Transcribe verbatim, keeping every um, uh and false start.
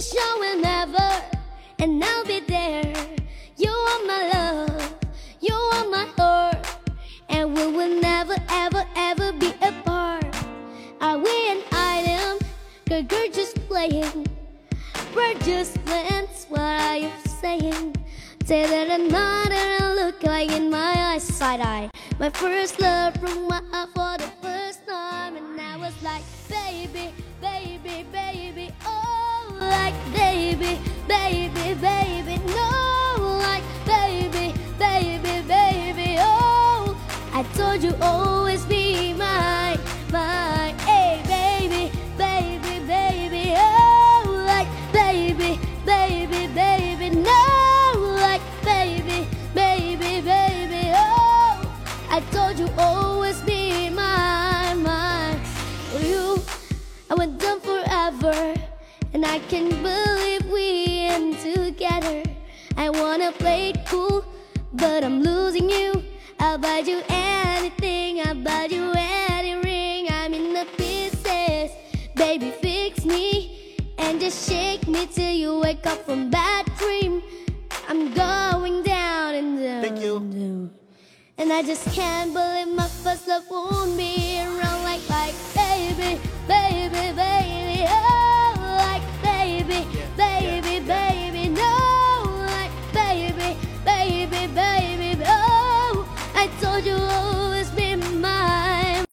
show will never, and I'll be there. You are my love, you are my heart, and we will never, ever, ever be apart. Are we an item? Girl, girl, just playing. We're just friends, what are you saying? Say that I'm not, and I look like in my eyes. Side eye, my first love from my heart for the first time. And I was like, baby, baby, baby, oh, like baby, baby, baby, no, like baby, baby, baby, oh. I told you always be mine, mine, hey, baby, baby, baby, oh, like baby, baby, baby, no, like baby, baby, baby, oh. I told you always be mine, mine. For you, I went down forever, and I can't believe we end together. I wanna play it cool, but I'm losing you. I'll buy you anything, I'll buy you any ring. I'm in the pieces, baby, fix me and just shake me till you wake up from bad dream. I'm going down and down. Thank you. And down. And I just can't believe my first love won't be around.